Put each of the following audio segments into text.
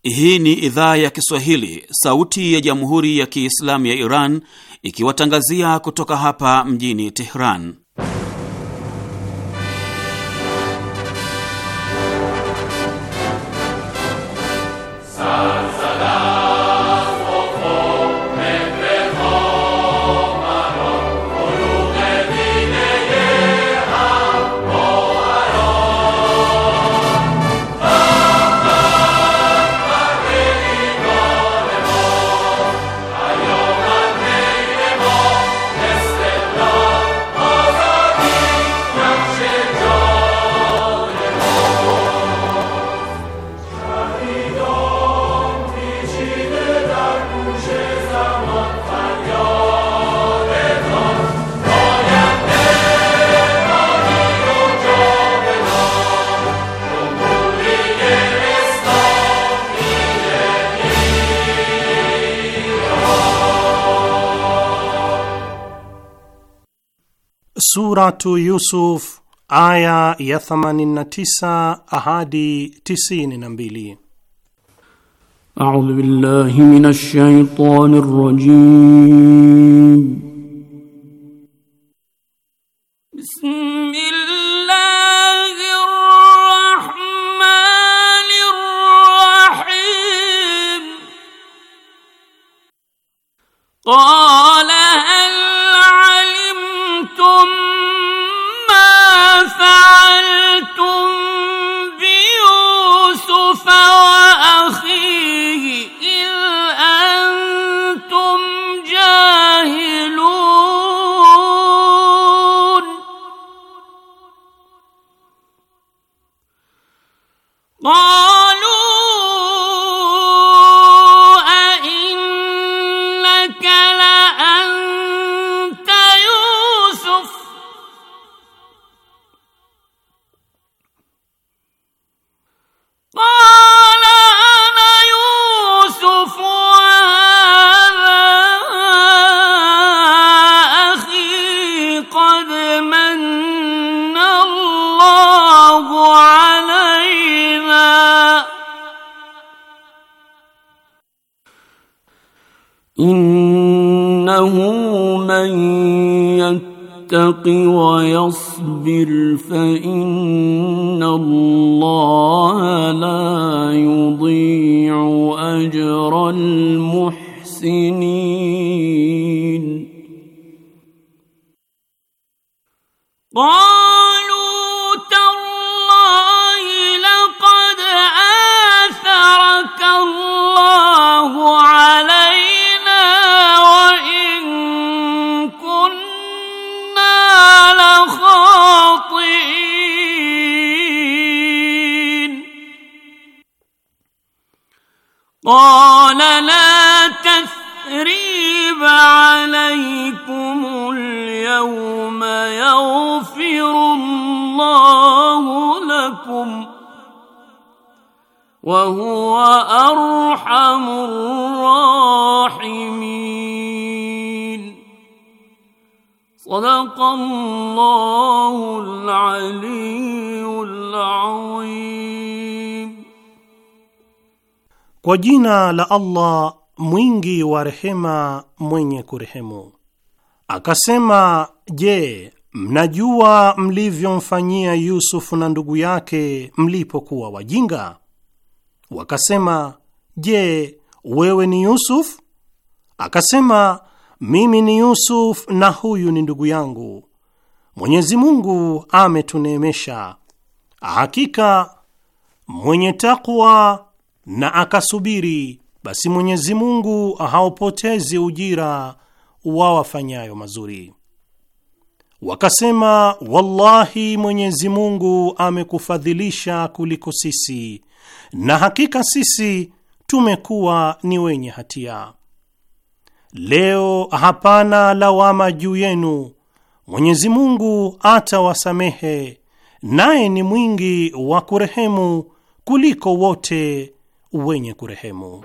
Hii ni idhaa ya Kiswahili, sauti ya Jamhuri ya Kiislamu ya Iran, ikiwatangazia kutoka hapa mjini Tehran. Suratu Yusuf aya ya 89 hadi 92. A'udhu billahi minash shaitanir rajim. Bismillahir rahmanir rahim. Qala فعلتم بيوسف وأخيه إذ أنتم جاهلون قالوا أئنك لأنت يوسف قال أنا يوسف وهذا أخي قد من الله علينا إنه من يتق ويصبر فإن الله لا يضيع أجر المحسنين قالوا تالله لقد آثرك الله علينا وإن كنا لخاطئين قال لا تثريب عليكم اليوم يغفر الله لكم وهو أرحم الراحمين صدق الله العلي العظيم. Kwa jina la Allah mwingi wa rehema mwenye kurehemu. Akasema, je, mnajua mlivyomfanyia Yusufu na ndugu yake mlipokuwa wajinga? Wakasema, je, wewe ni Yusuf? Akasema, mimi ni Yusuf na huyu ni ndugu yangu. Mwenyezi Mungu ametuneemesha. Hakika mwenye takwa na akasubiri, basi Mwenyezi Mungu haupotezi ujira wa wafanyayo mazuri. Wakasema, wallahi Mwenyezi Mungu amekufadhilisha kuliko sisi, na hakika sisi tumekuwa ni wenye hatia. Leo hapana lawama juu yenu, Mwenyezi Mungu atawasamehe, naye ni mwingi wa kurehemu kuliko wote wenye kurehemu.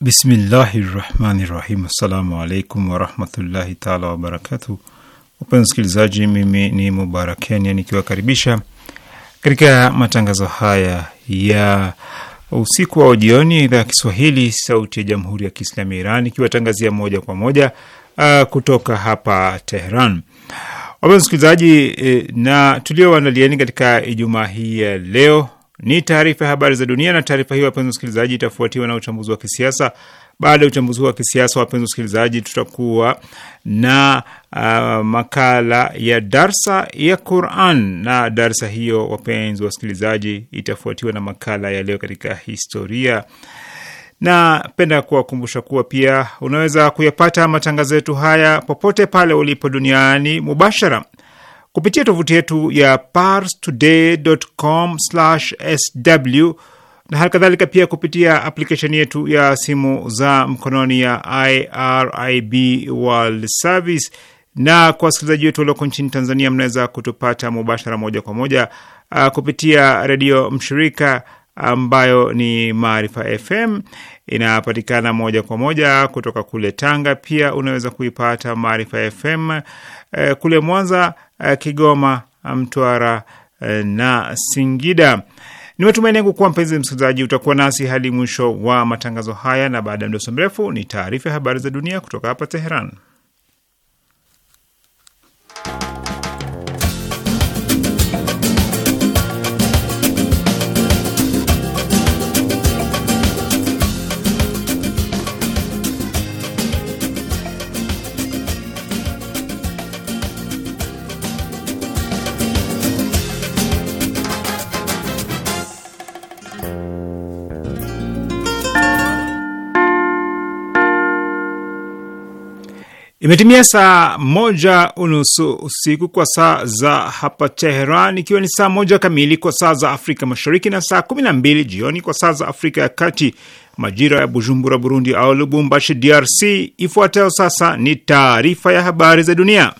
Bismillahirrahmanirrahim. Assalamu alaikum warahmatullahi taala wabarakatuh. Wapenzi wasikilizaji, mimi ni Mubarak Kenya nikiwakaribisha katika matangazo haya ya usiku wa jioni ya idhaa ya Kiswahili sauti ya Jamhuri ya Kiislamu ya Iran, ikiwatangazia moja kwa moja kutoka hapa Tehran. Wapenzi wasikilizaji, na tulioandalieni katika Ijumaa hii ya leo ni taarifa ya habari za dunia, na taarifa hiyo, wapenzi wasikilizaji, itafuatiwa na uchambuzi wa kisiasa. Baada ya uchambuzi wa kisiasa, wapenzi wasikilizaji, tutakuwa na makala ya darsa ya Qur'an, na darsa hiyo, wapenzi wasikilizaji, itafuatiwa na makala ya leo katika historia. Na penda kuwakumbusha kuwa pia unaweza kuyapata matangazo yetu haya popote pale ulipo duniani mubashara kupitia tovuti yetu ya parstoday.com/sw, na halikadhalika pia kupitia aplikesheni yetu ya simu za mkononi ya IRIB World Service. Na kwa wasikilizaji wetu walioko nchini Tanzania, mnaweza kutupata mubashara moja kwa moja kupitia redio mshirika ambayo ni Maarifa FM, inapatikana moja kwa moja kutoka kule Tanga. Pia unaweza kuipata Maarifa FM kule Mwanza, Kigoma, Mtwara na Singida. Ni matumaini yangu kuwa mpenzi msikilizaji utakuwa nasi hadi mwisho wa matangazo haya, na baada ya muda mrefu ni taarifa ya habari za dunia kutoka hapa Tehran. Imetimia saa 1:30 usiku kwa saa za hapa Tehran, ikiwa ni saa 1 kamili kwa saa za Afrika Mashariki na saa 12 jioni kwa saa za Afrika ya Kati, majira ya Bujumbura Burundi au Lubumbashi DRC. Ifuatayo sasa ni taarifa ya habari za dunia.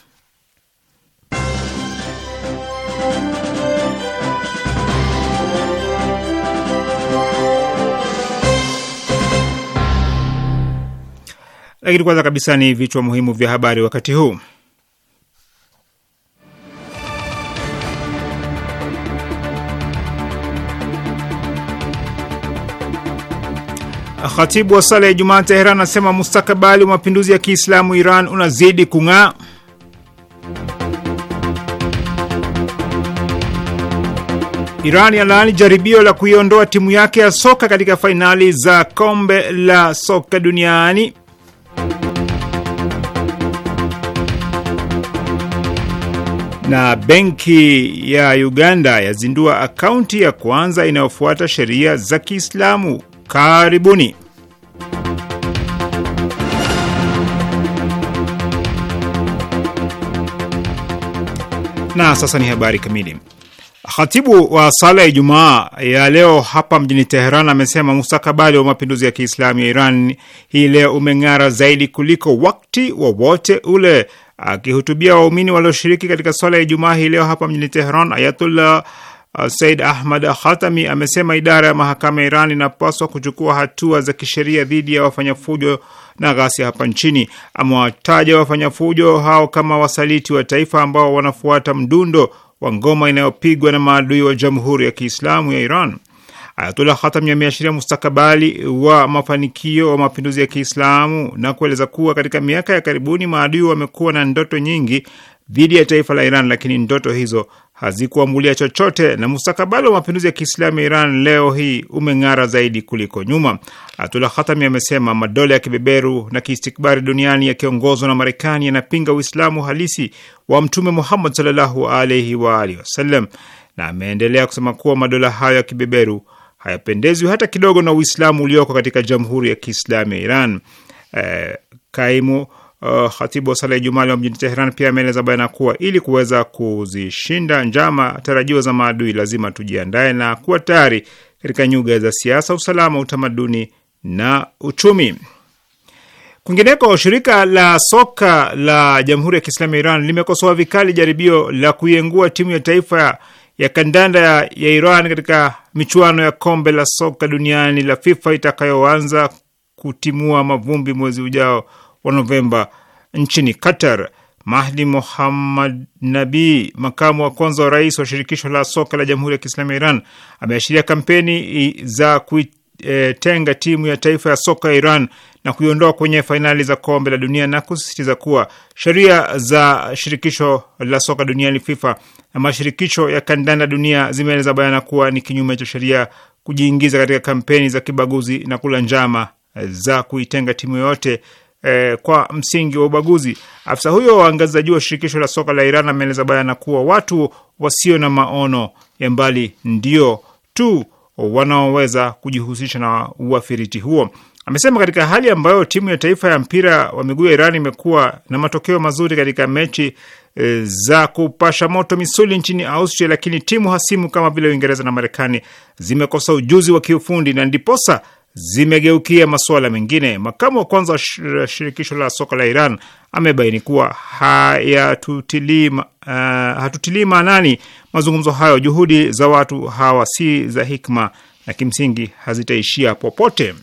Lakini kwanza kabisa ni vichwa muhimu vya habari wakati huu. Khatibu wa sala ya Ijumaa Tehran anasema mustakabali wa mapinduzi ya Kiislamu Iran unazidi kung'aa. Iran yalaani jaribio la kuiondoa timu yake ya soka katika fainali za kombe la soka duniani. Na benki ya Uganda yazindua akaunti ya kwanza inayofuata sheria za Kiislamu. Karibuni. Na sasa ni habari kamili. Khatibu wa sala ya Ijumaa ya leo hapa mjini Tehran amesema mustakabali wa mapinduzi ya Kiislamu ya Iran hii leo umeng'ara zaidi kuliko wakati wowote ule. Akihutubia waumini walioshiriki katika swala ya Ijumaa hii leo hapa mjini Tehran, Ayatullah Said Ahmad Khatami amesema idara ya mahakama ya Iran inapaswa kuchukua hatua za kisheria dhidi ya wafanyafujo na ghasia hapa nchini. Amewataja wafanyafujo hao kama wasaliti wa taifa ambao wanafuata mdundo wa ngoma inayopigwa na maadui wa Jamhuri ya Kiislamu ya Iran. Ayatullah Khatami ameashiria mustakabali wa mafanikio wa mapinduzi ya Kiislamu na kueleza kuwa katika miaka ya karibuni maadui wamekuwa na ndoto nyingi dhidi ya taifa la Iran, lakini ndoto hizo hazikuamulia chochote, na mustakabali wa mapinduzi ya Kiislamu ya Iran leo hii umeng'ara zaidi kuliko nyuma. Ayatullah Khatami amesema madola ya kibeberu na kiistikbari duniani yakiongozwa na Marekani yanapinga Uislamu halisi wa Mtume Muhammad sallallahu alaihi wa alihi wasallam, na ameendelea kusema kuwa madola hayo ya kibeberu hayapendezwi hata kidogo na Uislamu ulioko katika Jamhuri ya Kiislamu ya Iran. Kaimu khatibu wa sala ya Ijumaa leo mjini Tehran pia ameeleza bayana kuwa ili kuweza kuzishinda njama tarajiwa za maadui lazima tujiandae na kuwa tayari katika nyuga za siasa, usalama, utamaduni na uchumi. Kwingineko, shirika la soka la Jamhuri ya Kiislamu ya Iran limekosoa vikali jaribio la kuiengua timu ya taifa ya kandanda ya Iran katika michuano ya kombe la soka duniani la FIFA itakayoanza kutimua mavumbi mwezi ujao wa Novemba nchini Qatar. Mahdi Muhammad Nabi, makamu wa kwanza wa rais wa shirikisho la soka la Jamhuri ya Kiislamu ya Iran, ameashiria kampeni za kuitenga timu ya taifa ya soka ya Iran na kuiondoa kwenye fainali za kombe la dunia na kusisitiza kuwa sheria za shirikisho la soka duniani FIFA na mashirikisho ya kandanda dunia zimeeleza bayana kuwa ni kinyume cha sheria kujiingiza katika kampeni za kibaguzi na kula njama za kuitenga timu yoyote kwa msingi wa ubaguzi. Afisa huyo wa ngazi za juu wa shirikisho la soka la Iran ameeleza bayana kuwa watu wasio na maono ya mbali ndio tu wanaoweza kujihusisha na uafiriti huo. Amesema katika hali ambayo timu ya taifa ya mpira wa miguu ya Iran imekuwa na matokeo mazuri katika mechi za kupasha moto misuli nchini Austria, lakini timu hasimu kama vile Uingereza na Marekani zimekosa ujuzi wa kiufundi na ndiposa zimegeukia masuala mengine. Makamu wa kwanza wa shirikisho la soka la Iran amebaini kuwa hatutilii maanani mazungumzo hayo. Juhudi za watu hawa si za hikma na kimsingi hazitaishia popote.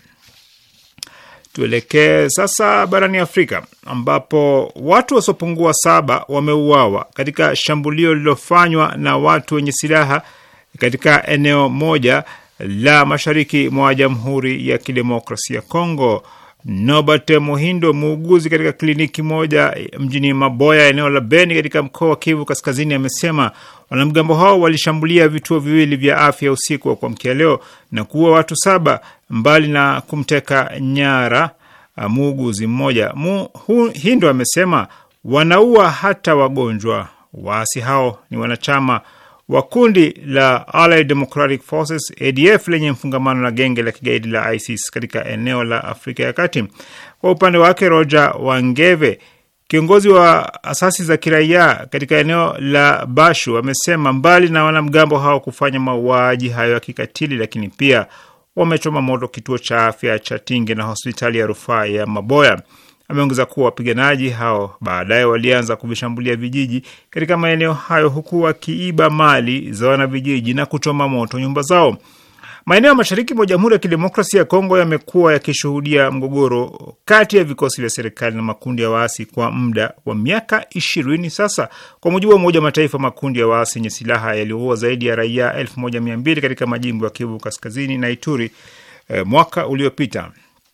Tuelekee sasa barani Afrika ambapo watu wasiopungua 7 wameuawa katika shambulio lililofanywa na watu wenye silaha katika eneo moja la mashariki mwa Jamhuri ya Kidemokrasia ya Kongo. Nobert Muhindo, muuguzi katika kliniki moja mjini Maboya, eneo la Beni katika mkoa wa Kivu Kaskazini, amesema wanamgambo hao walishambulia vituo viwili vya afya usiku wa kuamkia leo na kuua watu 7 mbali na kumteka nyara muuguzi mmoja. Muhindo amesema wanaua hata wagonjwa. Waasi hao ni wanachama wa kundi la Allied Democratic Forces ADF lenye mfungamano na genge la kigaidi la ISIS katika eneo la Afrika ya Kati. Kwa upande wake, Roger Wangeve, kiongozi wa asasi za kiraia katika eneo la Bashu, amesema mbali na wanamgambo hao kufanya mauaji hayo ya kikatili, lakini pia wamechoma moto kituo cha afya cha Tinge na hospitali ya rufaa ya Maboya. Ameongeza kuwa wapiganaji hao baadaye walianza kuvishambulia vijiji katika maeneo hayo huku wakiiba mali za wanavijiji na kuchoma moto nyumba zao. Maeneo ya mashariki mwa Jamhuri ya Kidemokrasia ya Kongo yamekuwa yakishuhudia mgogoro kati ya vikosi vya serikali na makundi ya waasi kwa muda wa miaka 20 sasa. Kwa mujibu wa Umoja wa Mataifa, makundi ya waasi yenye silaha yaliyoua zaidi ya raia 1200 katika majimbo ya Kivu Kaskazini na Ituri mwaka uliopita.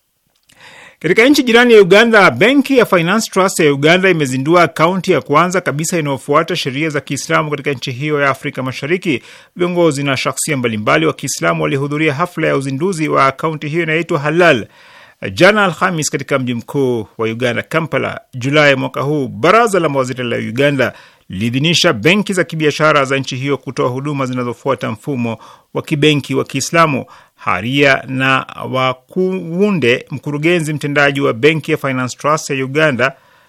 Katika nchi jirani ya Uganda, benki ya Finance Trust ya Uganda imezindua akaunti ya kwanza kabisa inayofuata sheria za Kiislamu katika nchi hiyo ya Afrika Mashariki. Viongozi na shaksia mbalimbali wa Kiislamu walihudhuria hafla ya uzinduzi wa akaunti hiyo inayoitwa Halal jana Alhamis katika mji mkuu wa Uganda, Kampala. Julai mwaka huu, baraza la mawaziri la Uganda liliidhinisha benki za kibiashara za nchi hiyo kutoa huduma zinazofuata mfumo wa kibenki wa Kiislamu. Haria na Wakuwunde, mkurugenzi mtendaji wa benki ya Finance Trust ya Uganda,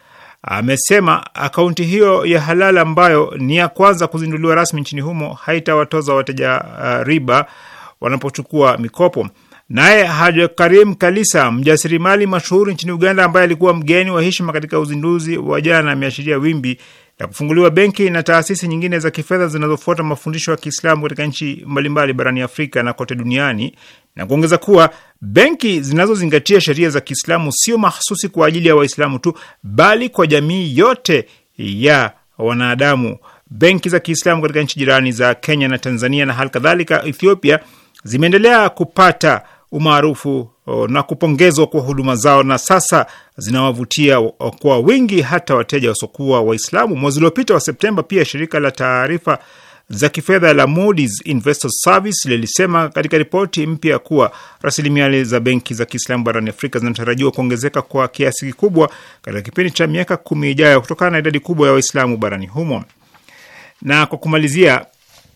amesema akaunti hiyo ya Halal ambayo ni ya kwanza kuzinduliwa rasmi nchini humo haitawatoza wateja riba wanapochukua mikopo. Naye Haji Karim Kalisa, mjasirimali mashuhuri nchini Uganda ambaye alikuwa mgeni wa heshima katika uzinduzi wa jana, ameashiria wimbi la kufunguliwa benki na taasisi nyingine za kifedha zinazofuata mafundisho ya Kiislamu katika nchi mbalimbali barani Afrika na kote duniani, na kuongeza kuwa benki zinazozingatia sheria za Kiislamu sio mahsusi kwa ajili ya Waislamu tu, bali kwa jamii yote ya wanadamu. Benki za Kiislamu katika nchi jirani za Kenya na Tanzania na hali kadhalika Ethiopia zimeendelea kupata umaarufu na kupongezwa kwa huduma zao na sasa zinawavutia kwa wingi hata wateja wasokuwa Waislamu. Mwezi uliopita wa Septemba, pia shirika la taarifa za kifedha la Moody's Investors Service lilisema katika ripoti mpya kuwa rasilimali za benki za Kiislamu barani Afrika zinatarajiwa kuongezeka kwa kiasi kikubwa katika kipindi cha miaka 10 ijayo kutokana na idadi kubwa ya Waislamu barani humo. Na kwa kumalizia,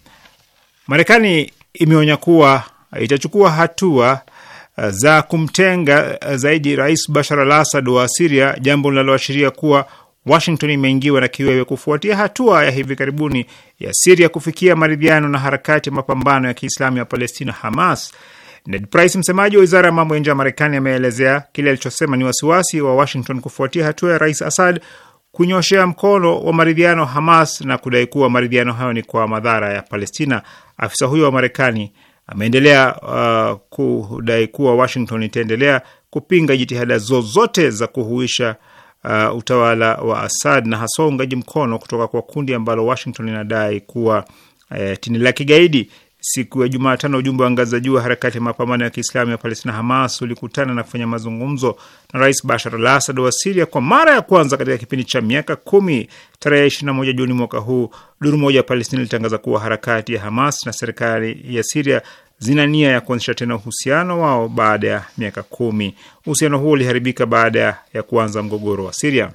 Marekani imeonya kuwa itachukua hatua za kumtenga zaidi Rais Bashar al-Assad wa Syria, jambo linaloashiria kuwa Washington imeingiwa na kiwewe kufuatia hatua ya hivi karibuni ya Syria kufikia maridhiano na harakati ya mapambano ya Kiislamu ya Palestina, Hamas. Ned Price, msemaji wa Wizara ya Mambo ya Nje ya Marekani, ameelezea kile alichosema ni wasiwasi wa Washington kufuatia hatua ya Rais Assad kunyoshea mkono wa maridhiano Hamas na kudai kuwa maridhiano hayo ni kwa madhara ya Palestina. Afisa huyo wa Marekani ameendelea kudai kuwa Washington itaendelea kupinga jitihada zozote za kuhuisha utawala wa Assad na hasa uungaji mkono kutoka kwa kundi ambalo Washington inadai kuwa tini la kigaidi. Siku ya Jumatano, ujumbe wa ngazi za juu wa harakati ya mapambano ya Kiislamu ya Palestina Hamas ulikutana na kufanya mazungumzo na Rais Bashar al-Assad wa Syria kwa mara ya kwanza katika kipindi cha miaka 10. Tarehe 21 Juni mwaka huu, duru moja ya Palestina ilitangaza kuwa harakati ya Hamas na serikali ya Syria zina nia ya kuanzisha tena uhusiano wao baada ya miaka 10. Uhusiano huo uliharibika baada ya kuanza mgogoro wa Syria.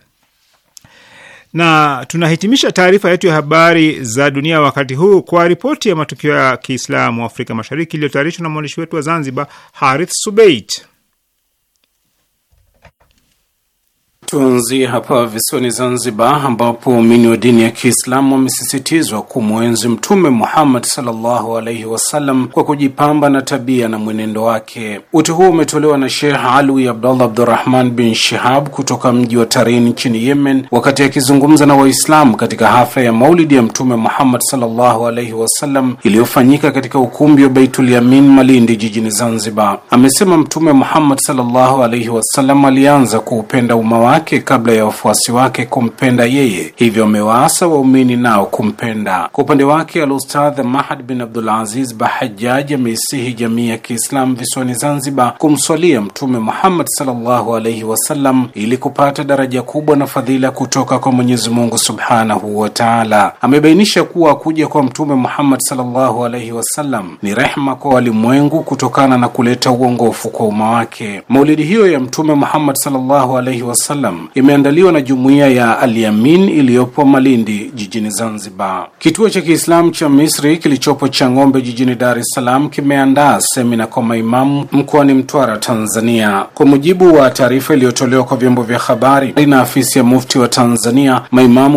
Na tunahitimisha taarifa yetu ya habari za dunia wakati huu kwa ripoti ya matukio ya Kiislamu Afrika Mashariki iliyotayarishwa na mwandishi wetu wa Zanzibar, Harith Subeit. Tuanzie hapa visiwani Zanzibar, ambapo waumini wa dini ya Kiislamu wamesisitizwa kumwenzi Mtume Muhammad sallallahu alaihi wasallam kwa kujipamba na tabia na mwenendo wake. Wito huo umetolewa na Sheikh Alwi Abdullah Abdurrahman bin Shihab kutoka mji wa Tarin nchini Yemen, wakati akizungumza na Waislamu katika hafla ya Maulidi ya Mtume Muhammad sallallahu alaihi wasallam iliyofanyika katika ukumbi wa Baitul Yamin Malindi jijini Zanzibar. Amesema Mtume Muhammad sallallahu alaihi wasallam alianza kuupenda umma wake kabla ya wafuasi wake kumpenda yeye, hivyo amewaasa waumini nao kumpenda. Kwa upande wake, Al-Ustadh Mahad bin Abdul Aziz Bahajjaj ameisihi jamii ya Kiislamu visiwani Zanzibar kumswalia Mtume Muhammad sallallahu alaihi wasallam ili kupata daraja kubwa na fadhila kutoka kwa Mwenyezi Mungu Subhanahu wa Ta'ala. Amebainisha kuwa kuja kwa Mtume Muhammad sallallahu alaihi wasallam ni rehema kwa walimwengu kutokana na kuleta uongofu kwa umma wake. Maulidi hiyo ya Mtume Muhammad sallallahu alaihi wasallam imeandaliwa na jumuiya ya Al-Yamin iliyopo Malindi jijini Zanzibar. Kituo cha Kiislamu cha Misri kilichopo Chang'ombe jijini Dar es Salaam kimeandaa semina kwa maimamu mkoani Mtwara, Tanzania. Kwa mujibu wa taarifa iliyotolewa kwa vyombo vya habari na afisi ya mufti wa Tanzania, maimamu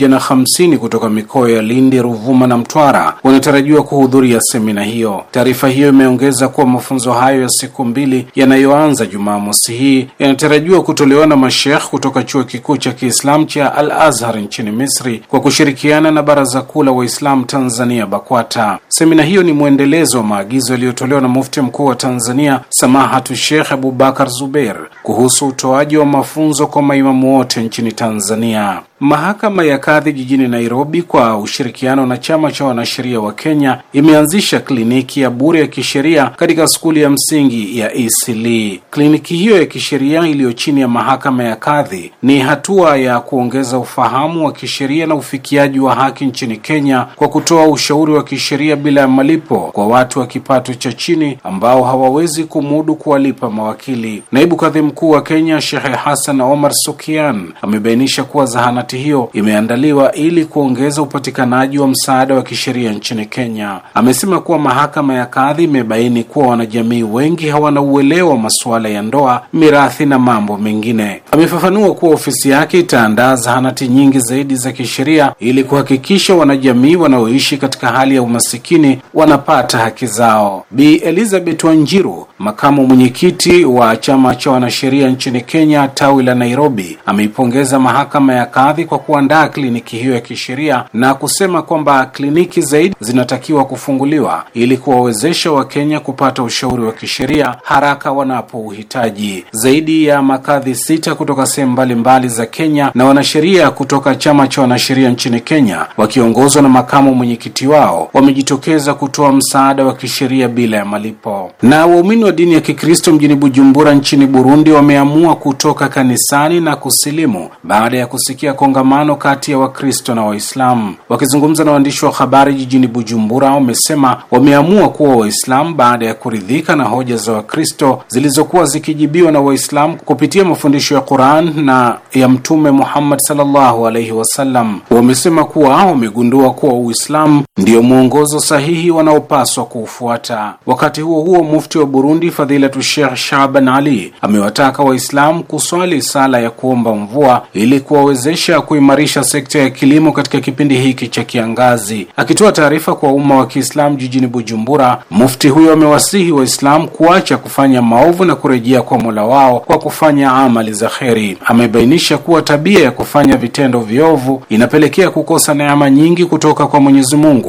150 kutoka mikoa ya Lindi, Ruvuma na Mtwara wanatarajiwa kuhudhuria semina hiyo. Taarifa hiyo imeongeza kuwa mafunzo hayo ya siku 2 yanayoanza Jumamosi hii yanatarajiwa kutolewa na mashekh kutoka chuo kikuu cha Kiislamu cha Al-Azhar nchini Misri kwa kushirikiana na Baraza Kuu la Waislamu Tanzania BAKWATA. Semina hiyo ni mwendelezo wa maagizo yaliyotolewa na Mufti Mkuu wa Tanzania Samahatu Sheikh Abubakar Zubeir kuhusu utoaji wa mafunzo kwa maimamu wote nchini Tanzania. Mahakama ya Kadhi jijini Nairobi kwa ushirikiano na chama cha wanasheria wa Kenya imeanzisha kliniki ya bure ya kisheria katika skuli ya msingi ya Eastleigh. Kliniki hiyo ya kisheria iliyo chini ya mahakama ya Kadhi ni hatua ya kuongeza ufahamu wa kisheria na ufikiaji wa haki nchini Kenya kwa kutoa ushauri wa kisheria bila malipo kwa watu wa kipato cha chini ambao hawawezi kumudu kuwalipa mawakili. Naibu Kadhi Mkuu wa Kenya Sheikh Hassan Omar Sukian amebainisha kuwa zahanati hiyo imeandaliwa ili kuongeza upatikanaji wa msaada wa kisheria nchini Kenya. Amesema kuwa mahakama ya Kadhi imebaini kuwa wanajamii wengi hawana uelewa wa masuala ya ndoa, mirathi na mambo mengine. Amefafanua kuwa ofisi yake itaandaa zahanati nyingi zaidi za kisheria ili kuhakikisha wanajamii wanaoishi katika hali ya umasikini wanapata haki zao. Bi Elizabeth Wanjiru, makamu mwenyekiti wa chama cha wanasheria nchini Kenya tawi la Nairobi, ameipongeza mahakama ya Kadhi kwa kuandaa kliniki hiyo ya kisheria na kusema kwamba kliniki zaidi zinatakiwa kufunguliwa ili kuwawezesha Wakenya kupata ushauri wa kisheria haraka wanapouhitaji. Zaidi ya makadhi 6 kutoka sehemu mbalimbali za Kenya na wanasheria kutoka chama cha wanasheria nchini Kenya wakiongozwa na makamu mwenyekiti wao wamejitokeza kutoa msaada wa kisheria bila ya malipo. Na waumini wa dini ya Kikristo mjini Bujumbura nchini Burundi wameamua kutoka kanisani na kusilimu baada ya kusikia kongamano kati ya Wakristo na Waislamu. Wakizungumza na waandishi wa habari jijini Bujumbura, wamesema wameamua kuwa Waislamu baada ya kuridhika na hoja za Wakristo zilizokuwa zikijibiwa na Waislamu kupitia mafundisho ya Qur'an na ya Mtume Muhammad sallallahu alaihi wasallam. Wamesema kuwa wamegundua kuwa Uislamu ndio mwongozo sahihi wanaopaswa kuufuata. Wakati huo huo, mufti wa Burundi Fadhilatu Sheikh Shaban Ali amewataka Waislamu kuswali sala ya kuomba mvua ili kuwawezesha kuimarisha sekta ya kilimo katika kipindi hiki cha kiangazi. Akitoa taarifa kwa umma wa Kiislamu jijini Bujumbura, mufti huyo amewasihi Waislamu kuacha kufanya maovu na kurejea kwa Mola wao kwa kufanya amali za kheri. Amebainisha kuwa tabia ya kufanya vitendo viovu inapelekea kukosa neema nyingi kutoka kwa Mwenyezi Mungu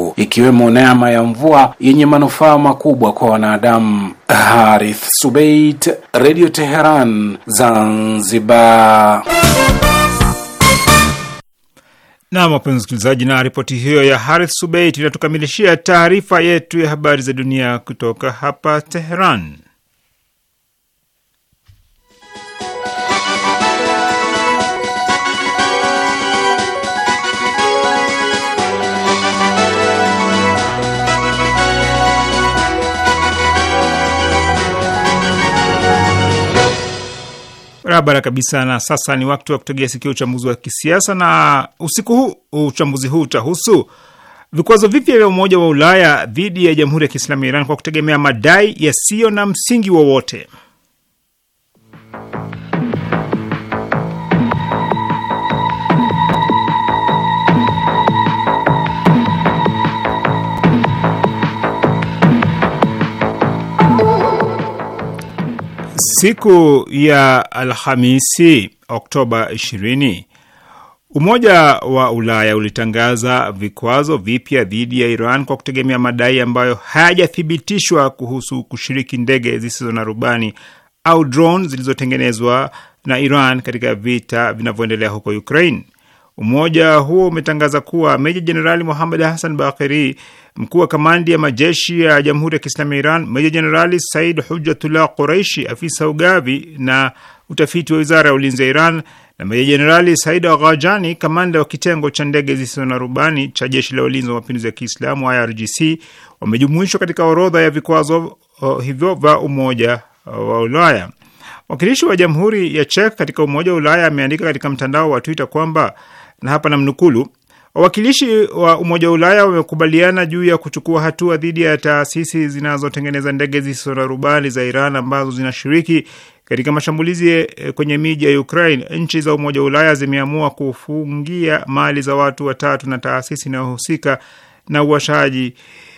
Mungu, ikiwemo neema ya mvua yenye manufaa makubwa kwa wanadamu. Harith Subait, Radio Teheran, Zanzibar. Na wapenzi wasikilizaji, na ripoti hiyo ya Harith Subait inatukamilishia taarifa yetu ya habari za dunia kutoka hapa Teheran. Barabara kabisa. Na sasa ni wakati wa kutegea sikio uchambuzi wa kisiasa, na usiku huu uchambuzi huu utahusu vikwazo vipya vya Umoja wa Ulaya dhidi ya Jamhuri ya Kiislamu ya Iran kwa kutegemea madai yasiyo na msingi wowote. Siku ya Alhamisi, Oktoba 20, Umoja wa Ulaya ulitangaza vikwazo vipya dhidi ya Iran kwa kutegemea madai ambayo hayajathibitishwa kuhusu kushiriki ndege zisizo na rubani au drone zilizotengenezwa na Iran katika vita vinavyoendelea huko Ukraine. Umoja huo umetangaza kuwa Meja Jenerali Mohammad Hassan Baqiri, mkuu wa kamandi ya majeshi ya Jamhuri ya Kiislamu ya Iran, Meja Jenerali Said Hujjatullah Quraishi, afisa ugavi na utafiti wa Wizara ya Ulinzi ya Iran, na Meja Jenerali Said Ghajani, kamanda wa kitengo cha ndege zisizo na rubani cha Jeshi la Ulinzi wa Mapinduzi ya Kiislamu IRGC, wamejumuishwa katika orodha ya vikwazo hivyo vya Umoja wa Ulaya. Wakilishi wa Jamhuri ya Czech katika Umoja wa Ulaya ameandika katika mtandao wa Twitter kwamba, na hapa namnukulu, wawakilishi wa Umoja wa Ulaya wamekubaliana juu ya kuchukua hatua dhidi ya taasisi zinazotengeneza ndege zisizo na rubani za Iran ambazo zinashiriki katika mashambulizi kwenye miji ya Ukraine. Nchi za Umoja wa Ulaya zimeamua kufungia mali za watu watatu na taasisi inayohusika na uwashaji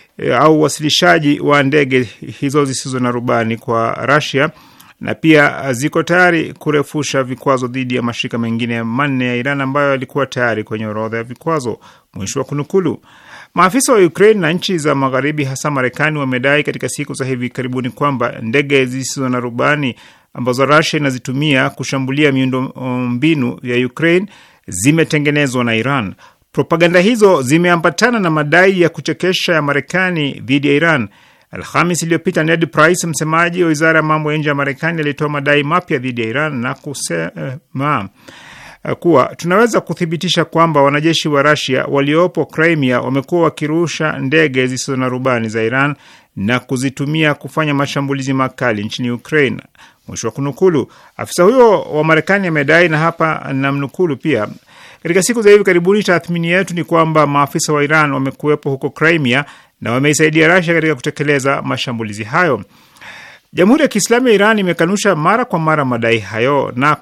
au wasilishaji wa ndege hizo zisizo na rubani kwa Russia, na pia ziko tayari kurefusha vikwazo dhidi ya mashirika mengine manne ya Iran ambayo yalikuwa tayari kwenye orodha ya vikwazo. Mwisho wa kunukulu. Maafisa wa Ukraine na nchi za Magharibi, hasa Marekani, wamedai katika siku za hivi karibuni kwamba ndege zisizo na rubani ambazo Russia inazitumia kushambulia miundo mbinu ya Ukraine zimetengenezwa na Iran. Propaganda hizo zimeambatana na madai ya kuchekesha ya Marekani dhidi ya Iran. Alhamis iliyopita, Ned Price, msemaji wa Wizara ya Mambo ya Nje ya Marekani, alitoa madai mapya dhidi ya Iran na kusema kuwa tunaweza kuthibitisha kwamba wanajeshi wa Russia waliopo Crimea wamekuwa wakirusha ndege zisizo na rubani za Iran na kuzitumia kufanya mashambulizi makali nchini Ukraine. Mwisho wa kunukulu. Afisa huyo wa Marekani amedai, na hapa namnukulu pia, katika siku za hivi karibuni tathmini yetu ni kwamba maafisa wa Iran wamekuwepo huko Crimea na wameisaidia Russia katika kutekeleza mashambulizi hayo. Jamhuri ya Kiislamu ya Iran imekanusha mara kwa mara madai hayo na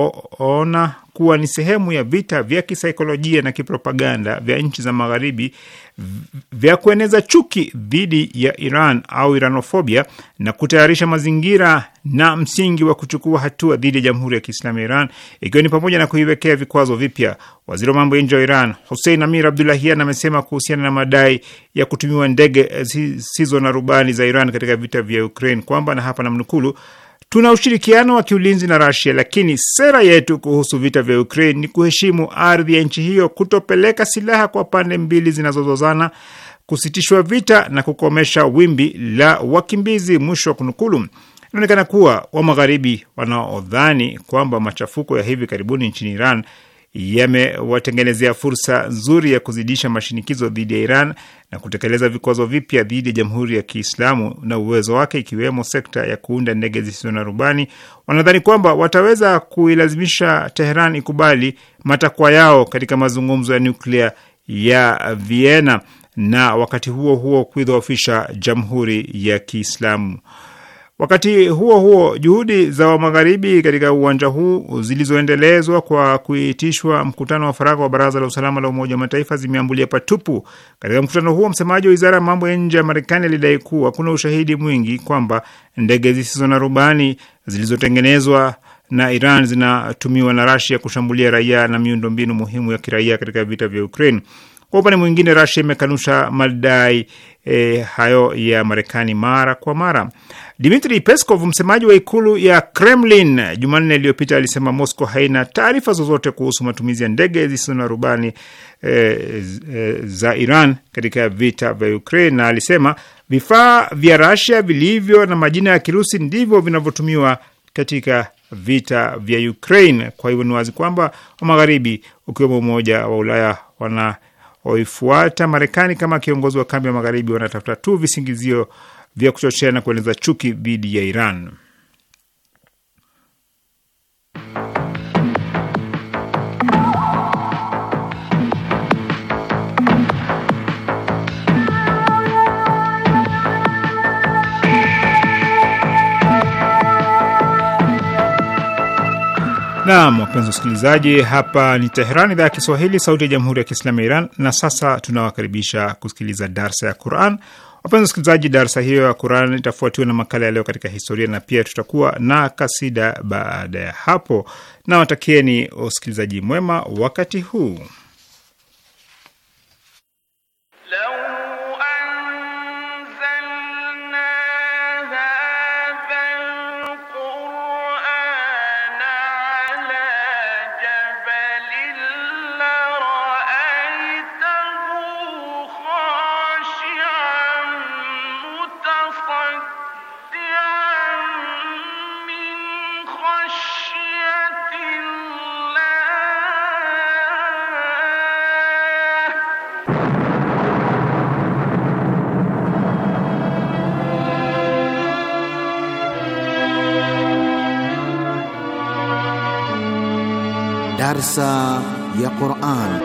kuyaona kuwa ni sehemu ya vita vya kisaikolojia na kipropaganda vya nchi za Magharibi vya kueneza chuki dhidi ya Iran au Iranofobia na kutayarisha mazingira na msingi wa kuchukua hatua dhidi ya Jamhuri ya Kiislamu ya Iran, ikiwa ni pamoja na kuiwekea vikwazo vipya. Waziri wa mambo ya nje wa Iran Hussein Amir Abdullahian amesema kuhusiana na madai ya kutumiwa ndege zisizo na rubani za Iran katika vita vya Ukraine kwamba, na hapa namnukulu, tuna ushirikiano wa kiulinzi na Russia, lakini sera yetu kuhusu vita vya Ukraine ni kuheshimu ardhi ya nchi hiyo, kutopeleka silaha kwa pande mbili zinazozozana, kusitishwa vita na kukomesha wimbi la wakimbizi. Mwisho wa kunukulu. Inaonekana kuwa wa Magharibi wanaodhani kwamba machafuko ya hivi karibuni nchini Iran yamewatengenezea fursa nzuri ya kuzidisha mashinikizo dhidi ya Iran na kutekeleza vikwazo vipya dhidi ya Jamhuri ya Kiislamu na uwezo wake, ikiwemo sekta ya kuunda ndege zisizo na rubani. Wanadhani kwamba wataweza kuilazimisha Tehran ikubali matakwa yao katika mazungumzo ya nuklia ya Vienna na wakati huo huo kuidhoofisha Jamhuri ya Kiislamu. Wakati huo huo, juhudi za Magharibi katika uwanja huu zilizoendelezwa kwa kuitishwa mkutano wa faragha wa Baraza la Usalama la Umoja wa Mataifa zimeambulia patupu. Katika mkutano huo, msemaji wa Wizara ya Mambo ya Nje ya Marekani alidai kuwa kuna ushahidi mwingi kwamba ndege zisizo na rubani zilizotengenezwa na Iran zinatumiwa na Russia kushambulia raia na miundombinu muhimu ya kiraia katika vita vya Ukraine. Kwa upande mwingine, Russia imekanusha madai hayo ya Marekani mara kwa mara. Dmitry Peskov, msemaji wa ikulu ya Kremlin, Jumanne iliyopita alisema Moscow haina taarifa zozote kuhusu matumizi ya ndege zisizo na rubani za Iran katika vita vya Ukraine, na alisema vifaa vya Russia vilivyo na majina ya Kirusi ndivyo vinavyotumiwa katika vita vya Ukraine. Kwa hivyo ni wazi kwamba wa Magharibi, ukiwemo Umoja wa Ulaya, wanaoifuata Marekani kama kiongozi wa kambi ya Magharibi, wanatafuta tu visingizio vya kuchochea na kueneza chuki dhidi ya Iran. Naam, wapenzi wasikilizaji, hapa ni Tehran, idhaa ya Kiswahili, sauti ya Jamhuri ya Kiislamu ya Iran. Na sasa tunawakaribisha kusikiliza darsa ya Quran. Wapenzi wasikilizaji, darsa hiyo ya Quran itafuatiwa na makala ya leo katika historia, na pia tutakuwa na kasida baada ya hapo. Na watakieni usikilizaji mwema wakati huu. Darsa ya Quran.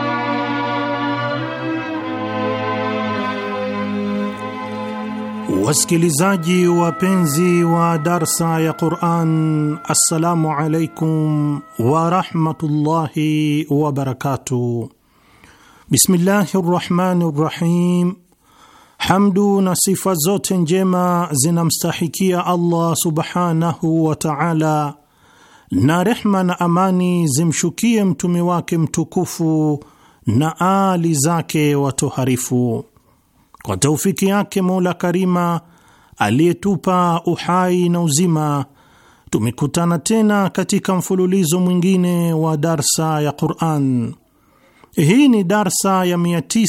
Wasikilizaji wapenzi wa darsa ya Quran, assalamu alaikum wa rahmatullahi wa barakatuh. Bismillahir rahmanir rahim. Hamdu na sifa zote njema zinamstahikia Allah subhanahu wa ta'ala, na rehma na amani zimshukie mtume wake mtukufu na ali zake watoharifu. Kwa taufiki yake Mola Karima aliyetupa uhai na uzima, tumekutana tena katika mfululizo mwingine wa darsa ya Qur'an. Hii ni darsa ya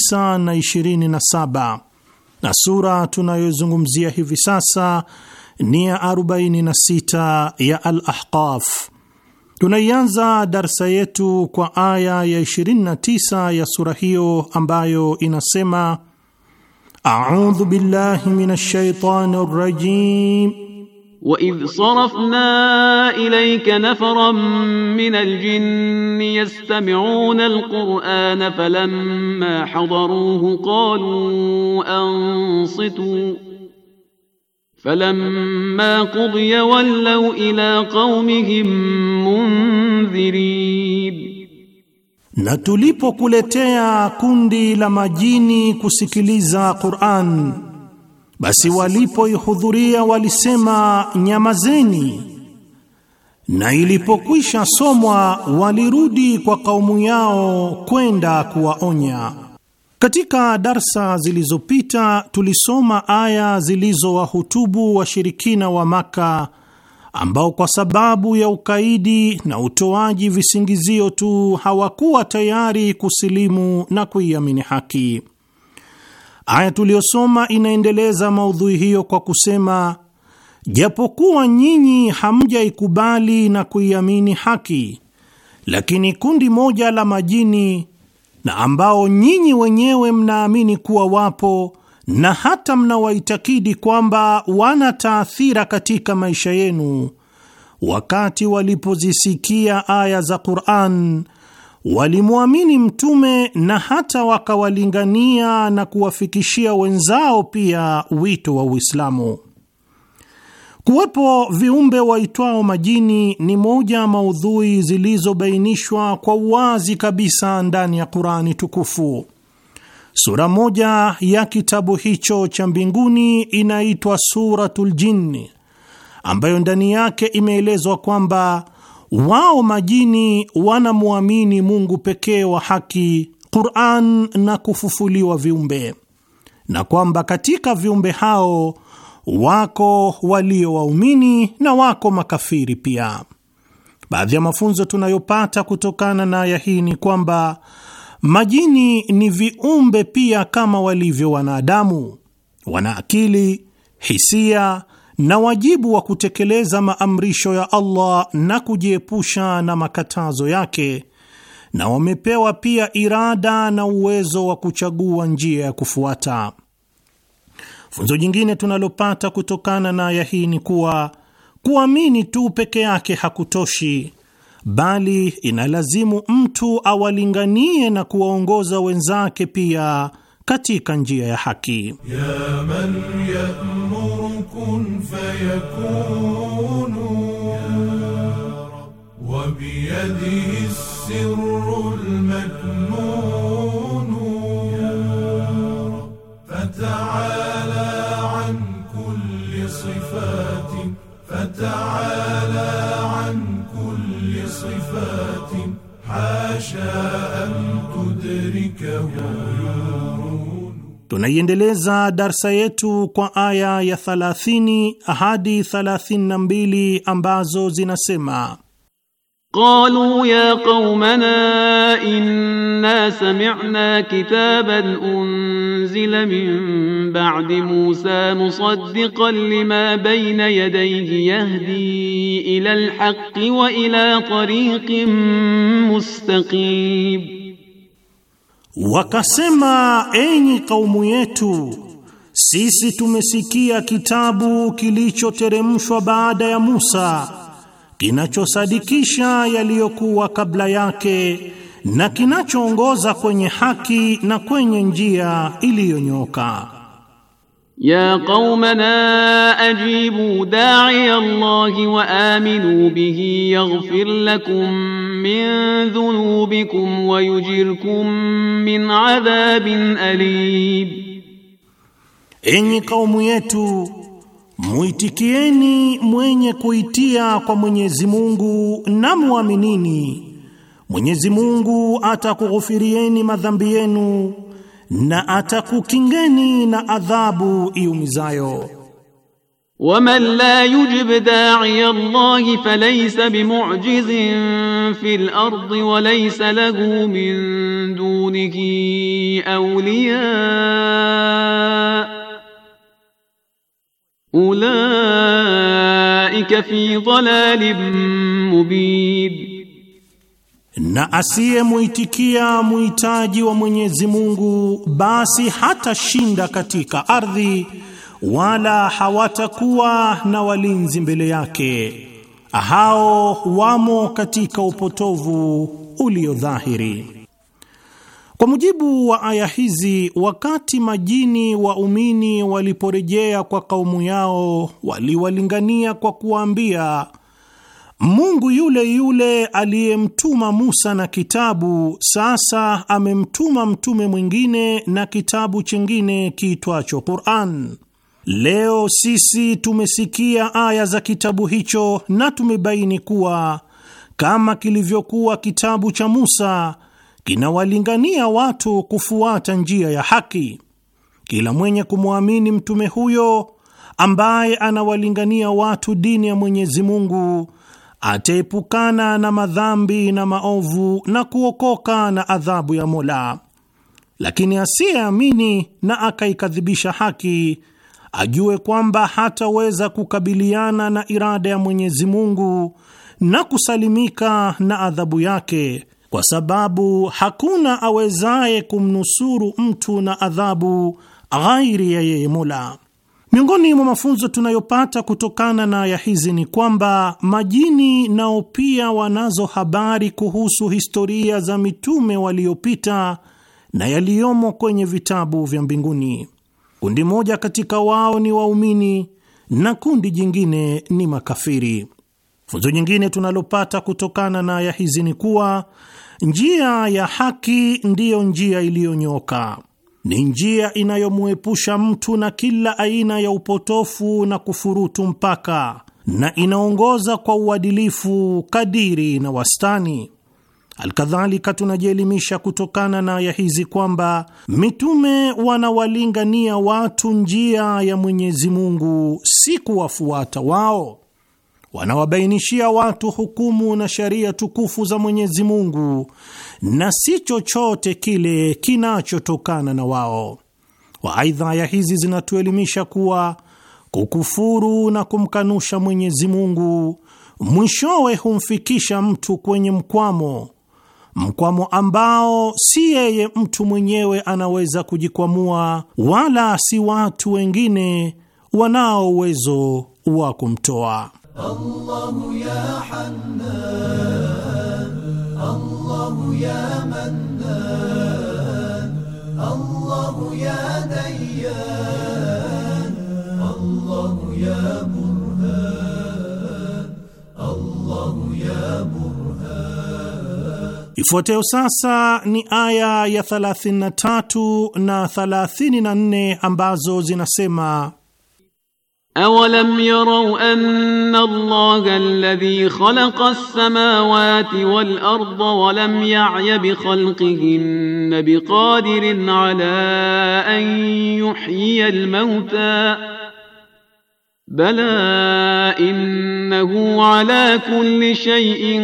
927 na sura tunayozungumzia hivi sasa ni ya 46 ya Al-Ahqaf. Tunaianza darsa yetu kwa aya ya 29 ya sura hiyo ambayo inasema: A'udhu billahi minash shaitanir rajim. Wa idh sarafna ilayka nafaran minal jinni yastami'una al-Qur'ana falamma hadaruhu qalu ansitu falamma qudiya wallaw ila qaumihim mundhirin. Na tulipokuletea kundi la majini kusikiliza Qur'an, basi walipoihudhuria walisema nyamazeni, na ilipokwisha somwa walirudi kwa kaumu yao kwenda kuwaonya. Katika darsa zilizopita tulisoma aya zilizowahutubu washirikina wa Maka ambao kwa sababu ya ukaidi na utoaji visingizio tu hawakuwa tayari kusilimu na kuiamini haki. Aya tuliyosoma inaendeleza maudhui hiyo kwa kusema, japokuwa nyinyi hamjaikubali na kuiamini haki, lakini kundi moja la majini na ambao nyinyi wenyewe mnaamini kuwa wapo na hata mnawaitakidi kwamba wana taathira katika maisha yenu, wakati walipozisikia aya za Qur'an walimwamini mtume na hata wakawalingania na kuwafikishia wenzao pia wito wa Uislamu. Kuwepo viumbe waitwao majini ni moja maudhui zilizobainishwa kwa uwazi kabisa ndani ya Qur'ani tukufu. Sura moja ya kitabu hicho cha mbinguni inaitwa Suratul Jinni, ambayo ndani yake imeelezwa kwamba wao majini wanamuamini Mungu pekee wa haki, Qur'an na kufufuliwa viumbe, na kwamba katika viumbe hao wako walio waumini na wako makafiri pia. Baadhi ya mafunzo tunayopata kutokana na aya hii ni kwamba majini ni viumbe pia kama walivyo wanadamu, wana akili, hisia na wajibu wa kutekeleza maamrisho ya Allah na kujiepusha na makatazo yake, na wamepewa pia irada na uwezo wa kuchagua njia ya kufuata. Funzo jingine tunalopata kutokana na aya hii ni kuwa kuamini tu peke yake hakutoshi, bali inalazimu mtu awalinganie na kuwaongoza wenzake pia katika njia ya haki. Ya man ya'muru kun fayakunu wa biyadihi as-sirru al-maknun fata'ala an kulli sifatin fata'ala an kulli sifatin hasha an tudrikahu. Tunaiendeleza darsa yetu kwa aya ya 30 hadi 32 ambazo zinasema: Qalu ya qaumana inna sami'na kitaban unzila min ba'di Musa musaddiqan lima bayna yadayhi yahdi ila al-haqqi wa ila tariqin mustaqim. Wakasema, enyi kaumu yetu, sisi tumesikia kitabu kilichoteremshwa baada ya Musa, kinachosadikisha yaliyokuwa kabla yake na kinachoongoza kwenye haki na kwenye njia iliyonyoka. Ya qaumana ajibu da'i Allahi wa aminu bihi yaghfir lakum min dhunubikum wa yujirkum min adhabin alim. Enyi kaumu yetu, muitikieni mwenye kuitia kwa Mwenyezi Mungu na muaminini. Mwenyezi Mungu atakughufirieni madhambi yenu na atakukingeni na adhabu iumizayo. ومن لا يجب داعي الله فليس بمعجز في الأرض وليس له من دونه أولياء أولئك في ضلال مبين. Na asiye muitikia muitaji wa Mwenyezi Mungu basi hatashinda katika ardhi wala hawatakuwa na walinzi mbele yake. Hao wamo katika upotovu uliodhahiri. Kwa mujibu wa aya hizi, wakati majini waumini waliporejea kwa kaumu yao, waliwalingania kwa kuambia, Mungu yule yule aliyemtuma Musa na kitabu sasa amemtuma mtume mwingine na kitabu chingine kiitwacho Qur'an. Leo sisi tumesikia aya za kitabu hicho na tumebaini kuwa kama kilivyokuwa kitabu cha Musa kinawalingania watu kufuata njia ya haki. Kila mwenye kumwamini mtume huyo ambaye anawalingania watu dini ya Mwenyezi Mungu ataepukana na madhambi na maovu na kuokoka na adhabu ya Mola. Lakini asiyeamini na akaikadhibisha haki, ajue kwamba hataweza kukabiliana na irada ya Mwenyezi Mungu na kusalimika na adhabu yake, kwa sababu hakuna awezaye kumnusuru mtu na adhabu ghairi ya yeye Mola. Miongoni mwa mafunzo tunayopata kutokana na aya hizi ni kwamba majini nao pia wanazo habari kuhusu historia za mitume waliopita na yaliyomo kwenye vitabu vya mbinguni. Kundi moja katika wao ni waumini na kundi jingine ni makafiri. Funzo nyingine tunalopata kutokana na aya hizi ni kuwa njia ya haki ndiyo njia iliyonyoka. Ni njia inayomuepusha mtu na kila aina ya upotofu na kufurutu mpaka, na inaongoza kwa uadilifu, kadiri na wastani. Alkadhalika, tunajielimisha kutokana na aya hizi kwamba mitume wanawalingania watu njia ya Mwenyezi Mungu, si kuwafuata wao. Wanawabainishia watu hukumu na sharia tukufu za Mwenyezi Mungu na si chochote kile kinachotokana na wao. Aidha, aya hizi zinatuelimisha kuwa kukufuru na kumkanusha Mwenyezi Mungu mwishowe humfikisha mtu kwenye mkwamo ambao si yeye mtu mwenyewe anaweza kujikwamua, wala si watu wengine wanao uwezo wa kumtoa. Allahu ya Hannan, Allahu ya Mannan, Allahu ya Dayyan, Allahu ya Burhan, Allahu ya Burhan. Ifuatayo sasa ni aya ya 33 na 34 ambazo zinasema: أولم يروا أن الله الذي خلق السماوات والأرض ولم يعي بخلقهن بقادر على أن يحيي الموتى بلى إنه على كل شيء